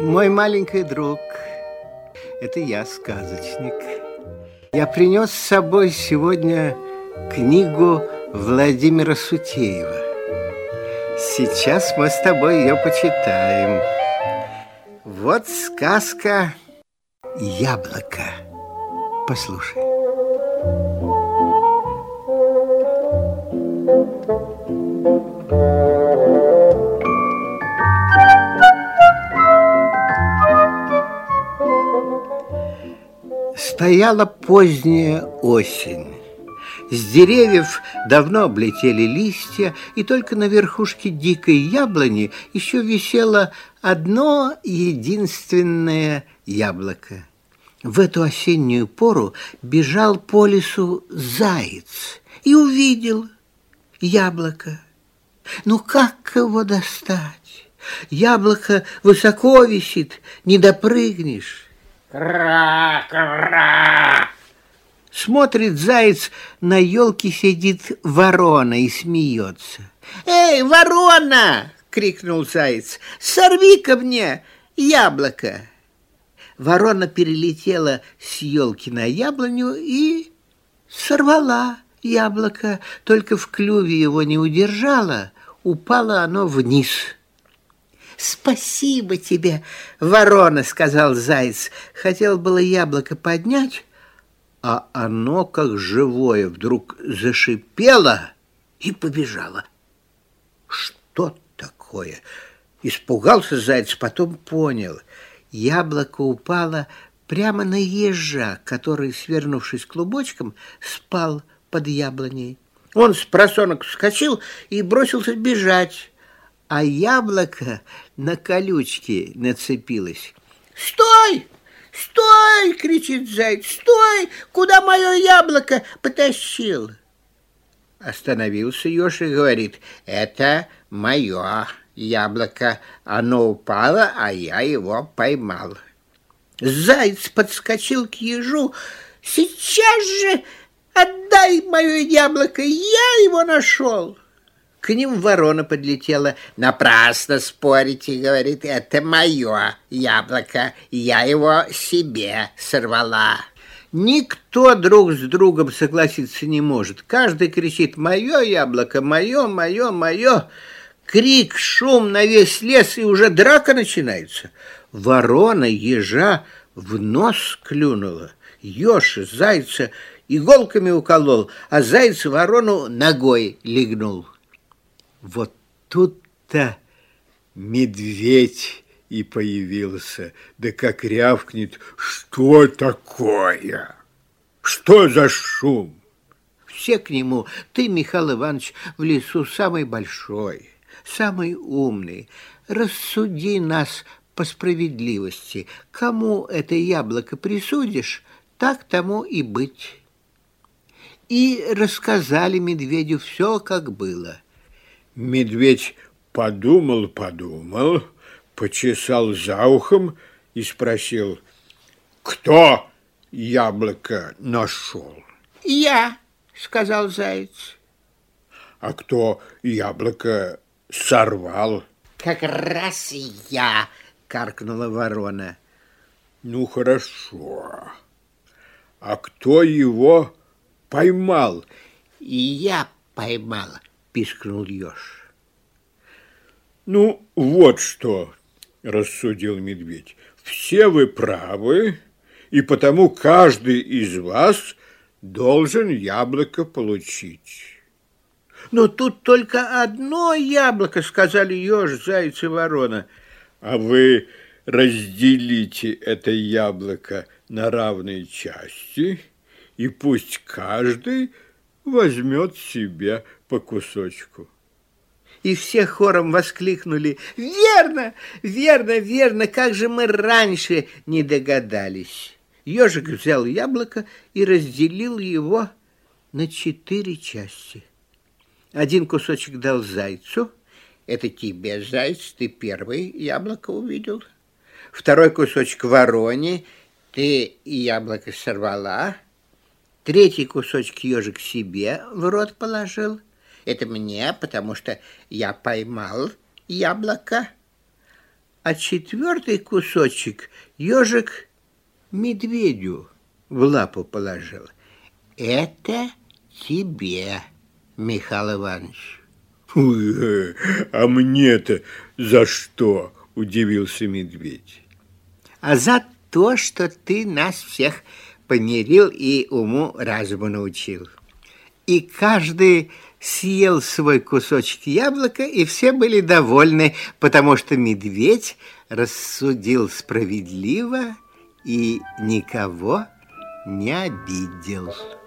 Мой маленький друг, это я, сказочник. Я принес с собой сегодня книгу Владимира Сутеева. Сейчас мы с тобой ее почитаем. Вот сказка «Яблоко». Послушай. Стояла поздняя осень. С деревьев давно облетели листья, и только на верхушке дикой яблони еще висело одно единственное яблоко. В эту осеннюю пору бежал по лесу заяц и увидел яблоко. Ну как его достать? Яблоко высоко висит, не допрыгнешь. Кра-кра! Смотрит заяц, на елке сидит ворона и смеется. «Эй, ворона!» — крикнул заяц. «Сорви-ка мне яблоко!» Ворона перелетела с елки на яблоню и сорвала яблоко, только в клюве его не удержала, упало оно вниз. «Спасибо тебе, ворона!» — сказал заяц. Хотел было яблоко поднять, а оно, как живое, вдруг зашипело и побежало. Что такое? Испугался заяц, потом понял. Яблоко упало прямо на ежа, который, свернувшись клубочком, спал под яблоней. Он спросонок вскочил и бросился бежать, а яблоко на колючки нацепилось. «Стой! Стой!» — кричит заяц. «Стой! Куда мое яблоко потащил?» Остановился еж и говорит: «Это мое яблоко. Оно упало, а я его поймал». Заяц подскочил к ежу. «Сейчас же отдай мое яблоко, я его нашел». К ним ворона подлетела. «Напрасно спорите, — говорит, — это мое яблоко, я его себе сорвала». Никто друг с другом согласиться не может. Каждый кричит: «Мое яблоко, мое, мое, мое». Крик, шум на весь лес, и уже драка начинается. Ворона ежа в нос клюнула, еж зайца иголками уколол, а заяц ворону ногой легнул. Вот тут-то медведь и появился, да как рявкнет: «Что такое? Что за шум?» Все к нему: «Ты, Михаил Иванович, в лесу самый большой, самый умный. Рассуди нас по справедливости. Кому это яблоко присудишь, так тому и быть». И рассказали медведю все, как было. Медведь подумал, почесал за ухом и спросил: «Кто яблоко нашел?» «Я», — сказал заяц. «А кто яблоко сорвал?» «Как раз и я», — каркнула ворона. «Ну, хорошо. А кто его поймал?» «Я поймал», — пискнул еж. «Ну, вот что, — рассудил медведь, — все вы правы, и потому каждый из вас должен яблоко получить». «Но тут только одно яблоко, — сказали еж, заяц и ворона. «А вы разделите это яблоко на равные части, и пусть каждый возьмет себе по кусочку». И все хором воскликнули: «Верно, верно, верно, как же мы раньше не догадались!» Ежик взял яблоко и разделил его на 4 части. Один кусочек дал зайцу. «Это тебе, заяц, ты первый яблоко увидел». Второй кусочек вороне. «Ты яблоко сорвала». Третий кусочек ежик себе в рот положил. «Это мне, потому что я поймал яблоко». а четвертый кусочек ежик медведю в лапу положил. Это тебе, Михаил Иванович. Ой, а мне-то за что? Удивился медведь. А за то, что ты нас всех помирил и уму-разуму научил. И каждый съел свой кусочек яблока, и все были довольны, потому что медведь рассудил справедливо и никого не обидел.